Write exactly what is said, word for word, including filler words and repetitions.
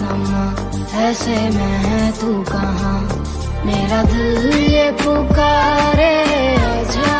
समा, ऐसे में है तू कहाँ, मेरा दिल ये पुकारे आजा।